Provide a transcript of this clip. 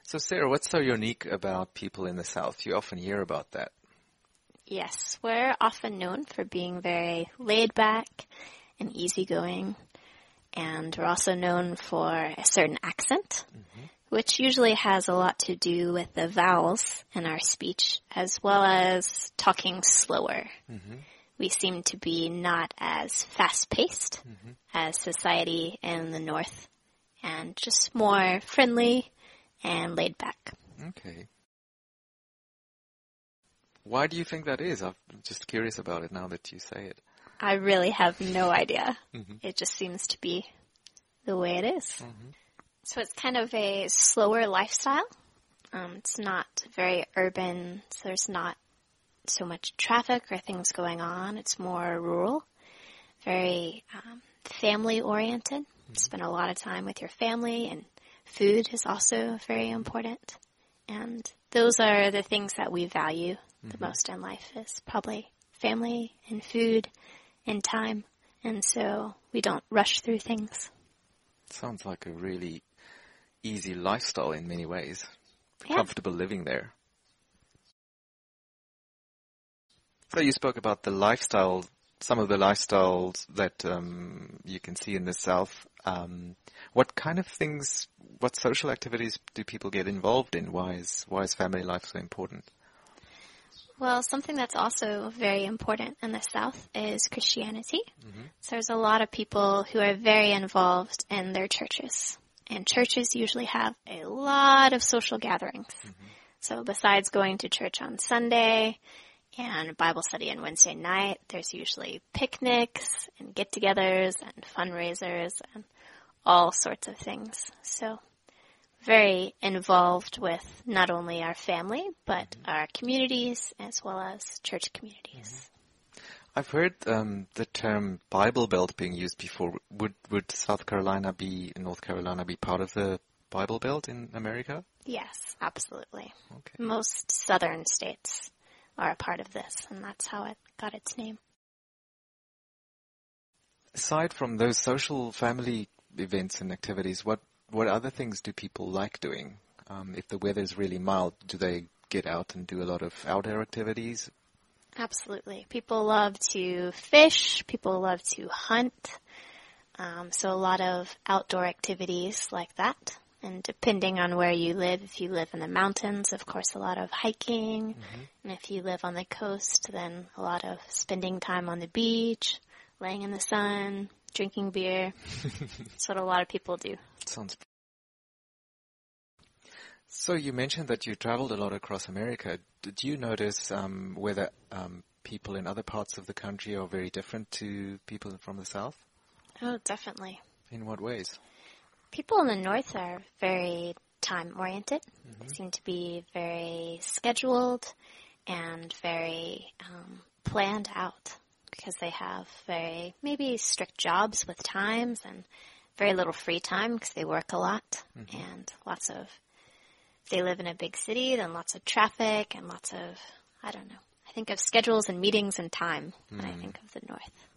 So, Sarah, what's so unique about people in the South? You often hear about that. Yes, we're often known for being very laid back and easygoing, and we're also known for a certain accent, which usually has a lot to do with the vowels in our speech, as well as talking slower. We seem to be not as fast-paced as society in the North, and just more friendly and laid back. Okay. Why do you think that is? I'm just curious about it now that you say it. I really have no idea. It just seems to be the way it is. So it's kind of a slower lifestyle. It's not very urban, so there's not so much traffic or things going on. It's more rural, very family-oriented. Spend a lot of time with your family, and food is also very important. And those are the things that we value the most in life, is probably family and food and time. And so we don't rush through things. Sounds like a really easy lifestyle in many ways. Yeah. Comfortable living there. So you spoke about the lifestyle, some of the lifestyles that you can see in the South. What kind of things, what social activities do people get involved in? Why is family life so important? Well, something that's also very important in the South is Christianity. So there's a lot of people who are very involved in their churches. And churches usually have a lot of social gatherings. So besides going to church on Sunday and Bible study on Wednesday night, there's usually picnics and get-togethers and fundraisers and all sorts of things. So very involved with not only our family, but our communities as well as church communities. I've heard the term Bible Belt being used before. Would South Carolina North Carolina be part of the Bible Belt in America? Yes, absolutely. Okay. Most southern states are a part of this, and that's how it got its name. Aside from those social family events and activities, what other things do people like doing? If the weather's really mild, do they get out and do a lot of outdoor activities? Absolutely. People love to fish. People love to hunt. So a lot of outdoor activities like that. And depending on where you live, if you live in the mountains, of course, a lot of hiking. And if you live on the coast, then a lot of spending time on the beach, laying in the sun, drinking beer. That's what a lot of people do. Sounds. So you mentioned that you traveled a lot across America. Did you notice whether people in other parts of the country are very different to people from the South? Oh, definitely. In what ways? People in the North are very time-oriented. They seem to be very scheduled and very planned out because they have very maybe strict jobs with times and very little free time because they work a lot and lots of, if they live in a big city, then lots of traffic and lots of, I don't know. I think of schedules and meetings and time when I think of the North.